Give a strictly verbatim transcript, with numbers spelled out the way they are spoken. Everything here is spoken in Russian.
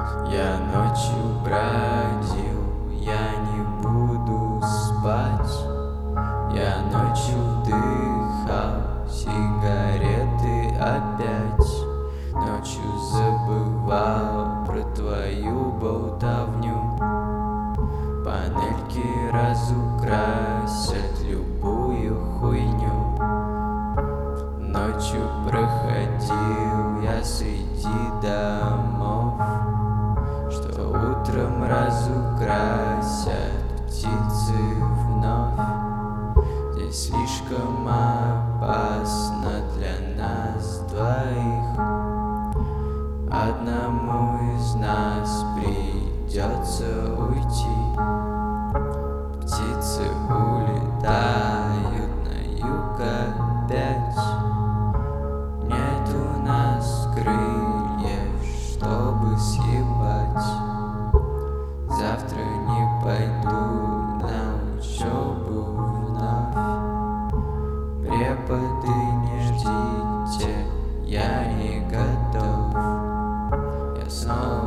Я ночью бродил, я не буду спать. Я ночью вдыхал сигареты опять. Ночью забывал про твою болтовню. Панельки разукрасят любую хуйню. Ночью проходил я среди домов, что утром разукрасят птицы вновь. Здесь слишком опасно для нас двоих. Одному из нас придется уйти. Птицы улетают на юг опять. Нет у нас крыльев, чтобы съебать. Завтра не пойду на учебу вновь. Преподы, не ждите, я не готов. Я снова